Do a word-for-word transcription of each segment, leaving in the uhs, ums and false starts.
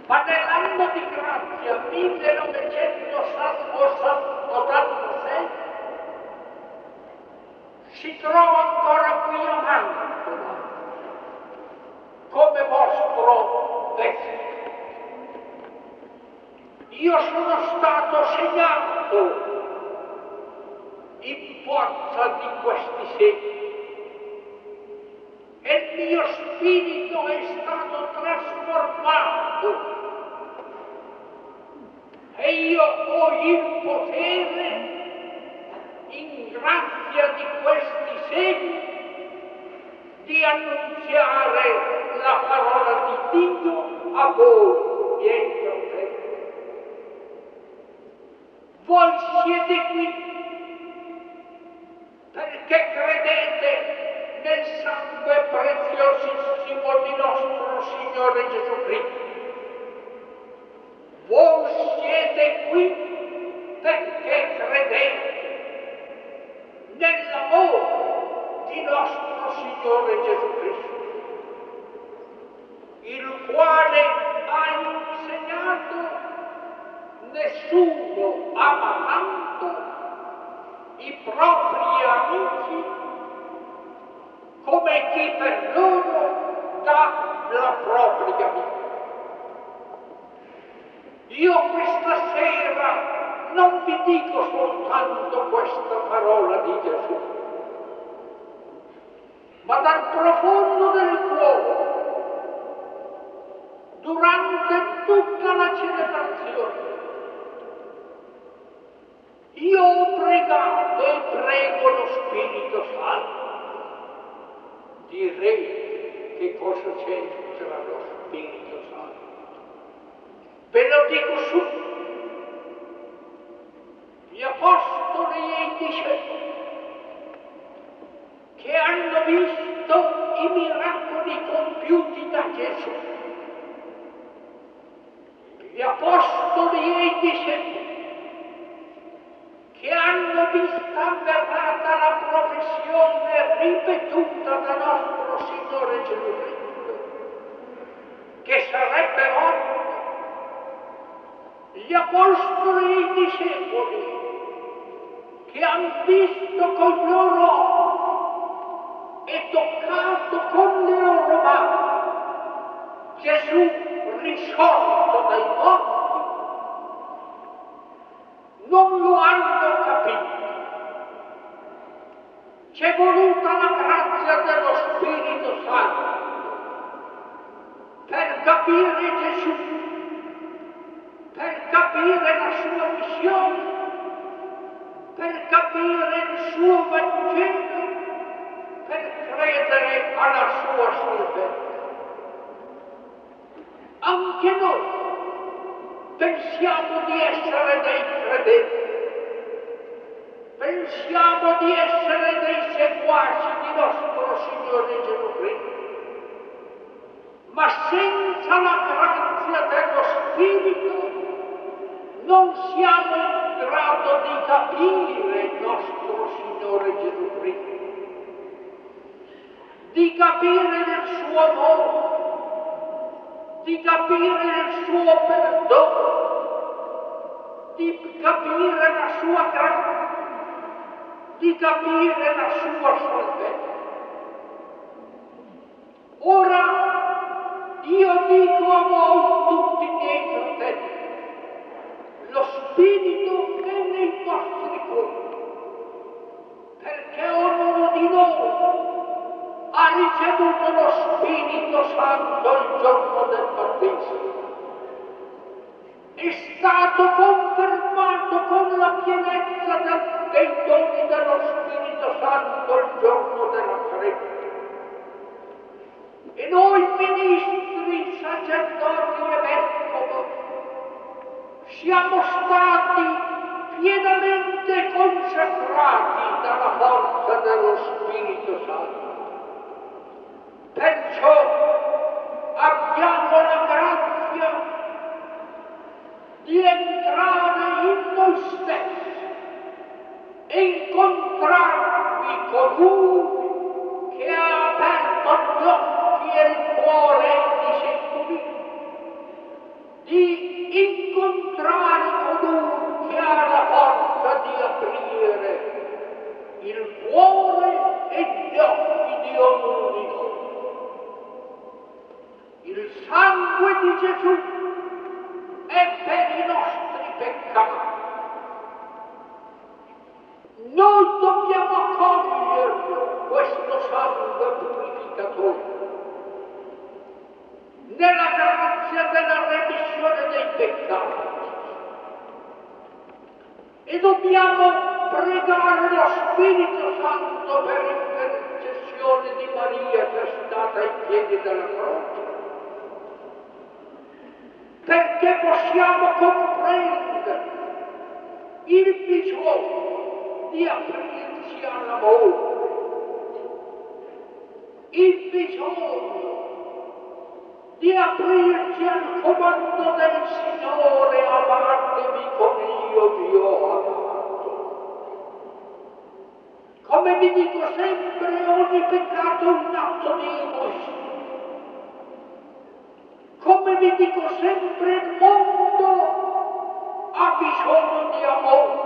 Ma nell'anno di grazia millenovecentottantasei si trova ancora qui a Mantova come vostro vescovo. Io sono stato segnato in forza di questi segni e il mio spirito è stato trasformato e io ho il potere, in grazia di questi segni, di annunziare la parola di Dio a voi, miei fratelli. Voi siete qui perché credete nel sangue preziosissimo di nostro Signore Gesù Cristo. Voi siete qui perché credete nell'amore di nostro Signore Gesù Cristo, il quale ha insegnato: nessuno ama tanto i propri amici come chi per loro dà la propria vita. Io questa sera non vi dico soltanto questa parola di Gesù, ma dal profondo del cuore, durante tutta la celebrazione, io ho pregato e prego lo Spirito Santo. Direi che cosa c'entra lo Spirito Santo? Ve lo dico subito. Gli apostoli e i discepoli che hanno visto i miracoli compiuti da Gesù, gli apostoli e i discepoli che hanno visto avverata la professione ripetuta da nostro Signore Gesù Cristo, che sarebbe morto. Gli apostoli e i discepoli che hanno visto con i loro occhi e toccato con le loro mani Gesù risorto dai morti, non lo hanno capito. C'è voluta la grazia dello Spirito Santo per capire Gesù, per capire la sua missione, per capire il suo Vangelo, per credere alla sua salvezza. Anche noi pensiamo di essere dei credenti, pensiamo di essere dei seguaci di nostro Signore Gesù Cristo, ma senza la grazia dello Spirito non siamo in grado di capire il nostro Signore Gesù Cristo, di capire il suo amore, di capire il suo perdono, di capire la sua grazia, di capire la sua salvezza. Ora io dico a voi tutti i miei fratelli, lo Spirito è nei vostri cuori, perché ognuno di noi ha ricevuto lo Spirito Santo il giorno del battesimo. È stato confermato con la pienezza del, dei doni dello Spirito Santo il giorno della cresima. E noi ministri, sacerdoti e vescovi siamo stati pienamente consacrati dalla forza dello Spirito Santo. Perciò abbiamo la grazia di entrare in noi stessi e incontrarvi colui che ha aperto gli occhi e il cuore di Gesù, sangue di Gesù è per i nostri peccati. Noi dobbiamo accoglierlo, questo sangue purificatore, nella grazia della remissione dei peccati. E dobbiamo pregare lo Spirito Santo per l'intercessione di Maria che è stata ai piedi della croce, perché possiamo comprendere il bisogno di aprirci all'amore, il bisogno di aprirci al comando del Signore, amatevi come io vi ho amato. Come vi dico sempre, ogni peccato è un atto di egoismo. Come vi dico sempre, il mondo ha bisogno di amore.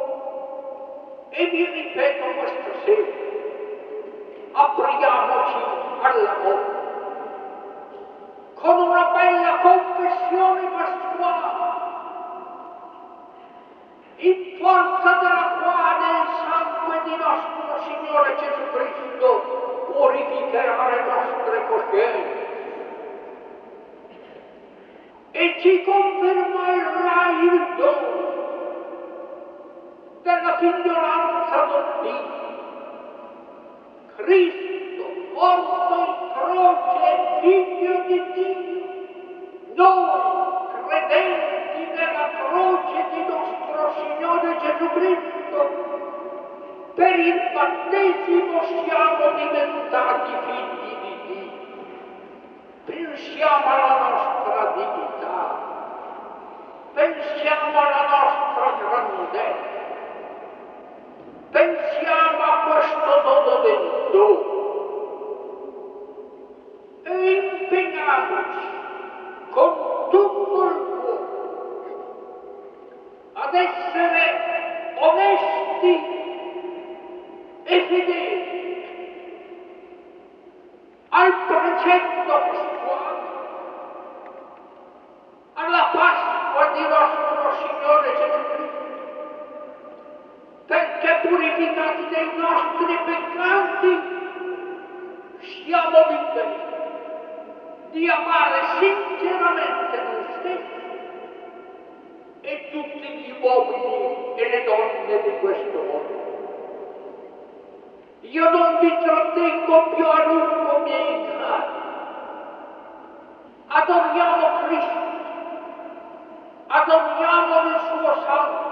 E vi ripeto questa sera, apriamoci all'amore, con una bella confessione pasquale, in forza della quale il sangue di nostro Signore Gesù Cristo purificherà le nostre coscienze e ci confermerà il dono della figliolanza adottiva. Cristo, morto in croce, figlio di Dio, noi, credenti nella croce di nostro Signore Gesù Cristo, per il battesimo siamo diventati figli di Dio. Pensiamo alla nostra dignità, pensiamo alla nostra grandezza, pensiamo a questo dono del dono e impegniamoci con tutto il cuore ad essere onesti e fedeli al precetto pasquale, alla Pasqua di nostro Signore Gesù Cristo, perché purificati dai nostri peccati siamo liberi di amare sinceramente noi stessi e tutti gli uomini e le donne di questo mondo. Io non vi trattengo più a lungo, miei cari. Adoriamo Cristo, adoriamo il suo sangue.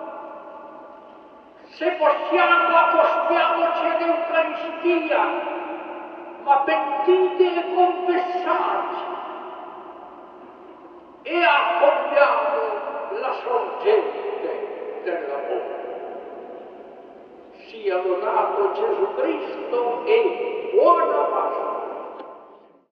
Se possiamo, accostiamoci all'Eucaristia, ma pentite e confessate e accogliamo la sorgente dell'amore. Sia lodato Gesù Cristo e buona pace.